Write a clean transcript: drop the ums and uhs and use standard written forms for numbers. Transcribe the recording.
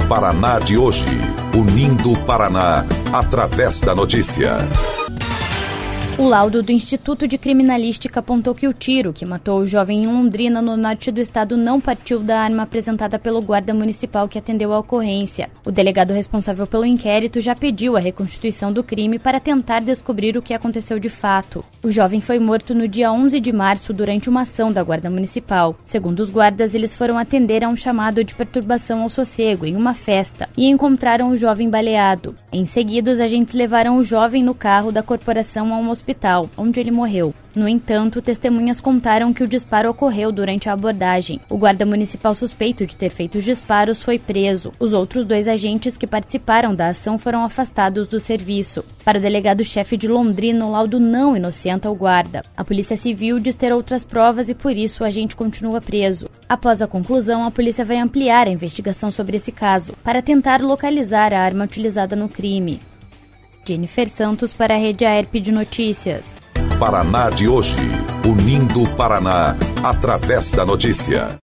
Paraná de hoje, unindo o Paraná através da notícia. O laudo do Instituto de Criminalística apontou que o tiro que matou o jovem em Londrina, no norte do estado, não partiu da arma apresentada pelo guarda municipal que atendeu a ocorrência. O delegado responsável pelo inquérito já pediu a reconstituição do crime para tentar descobrir o que aconteceu de fato. O jovem foi morto no dia 11 de março durante uma ação da guarda municipal. Segundo os guardas, eles foram atender a um chamado de perturbação ao sossego em uma festa e encontraram o jovem baleado. Em seguida, os agentes levaram o jovem no carro da corporação a um hospital, onde ele morreu. No entanto, testemunhas contaram que o disparo ocorreu durante a abordagem. O guarda municipal suspeito de ter feito os disparos foi preso. Os outros 2 agentes que participaram da ação foram afastados do serviço. Para o delegado-chefe de Londrina, o laudo não inocenta o guarda. A Polícia Civil diz ter outras provas e, por isso, o agente continua preso. Após a conclusão, a polícia vai ampliar a investigação sobre esse caso, para tentar localizar a arma utilizada no crime. Jennifer Santos para a Rede AERP de Notícias. Paraná de hoje, unindo o Paraná através da notícia.